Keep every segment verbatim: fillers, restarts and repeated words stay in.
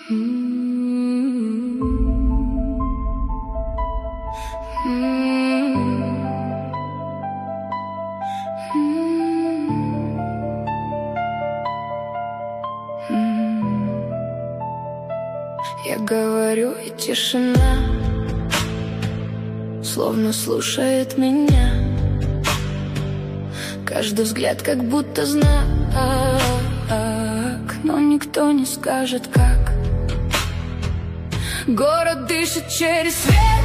Я говорю, и тишина словно слушает меня. Каждый взгляд как будто знак, но никто не скажет как. Город дышит через свет,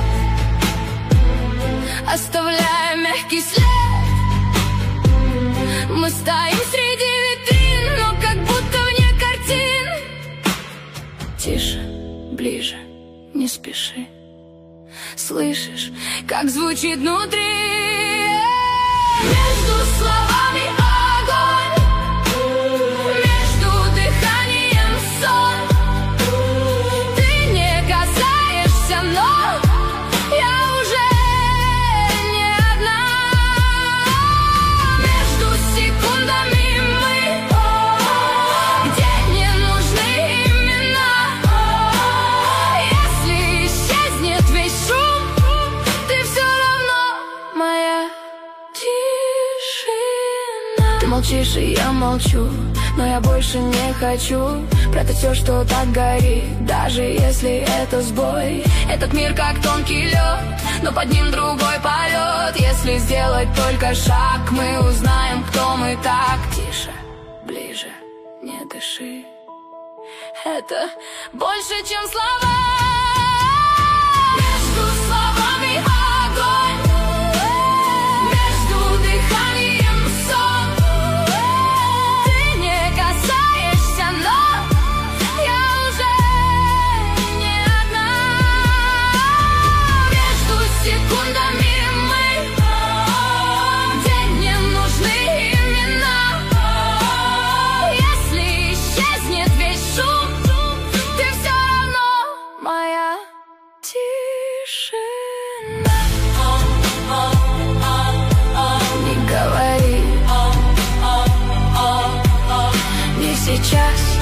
оставляя мягкий след. Мы стоим среди витрин, но как будто вне картин. Тише, ближе, не спеши. Слышишь, как звучит внутри? Между словами огонь, между дыханием сон. Ты не касаешься, но я уже не одна. Между секундами мы, где не нужны имена. Если исчезнет весь шум, ты все равно моя тишина. Ты молчишь, и я молчу, но я больше не хочу прятать все, что так горит, даже если это сбой. Этот мир как тонкий лед, но под ним другой полет. Если сделать только шаг, мы узнаем, кто мы так. Тише, ближе, не дыши. Это больше, чем слова. Между словами огонь, между дыханием сон. Ты не касаешься, но я уже не одна. Между секундами мы, где не нужны имена. Если исчезнет весь шум, ты все равно моя тишина. Не говори, не сейчас.